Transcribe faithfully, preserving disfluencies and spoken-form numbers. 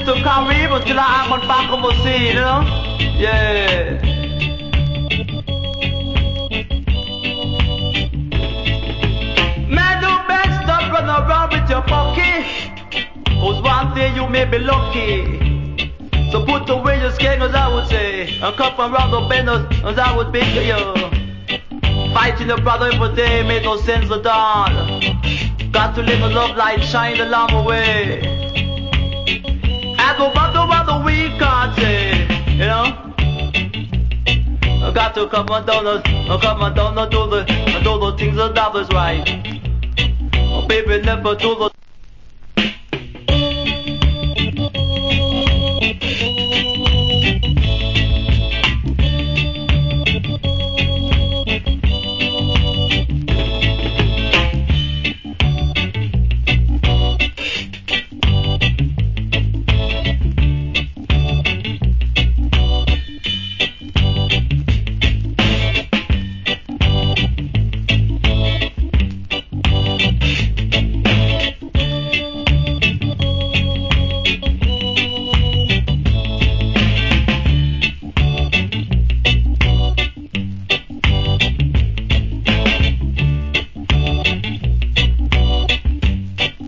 to Caribbean till I am on back of the sea, you know? Yeah. Man, do best stop run around with your pocket. Cause one day you may be lucky. So put away your skin, as I would say, and come around the bend, as I would be to you. Fighting your brother every day made no sense at all. Got to live a love light, shine along the way. I go back to what the week can't say, you know. I got to come on down, I come on down, I do the, I do the things that others right. Oh, baby, never do the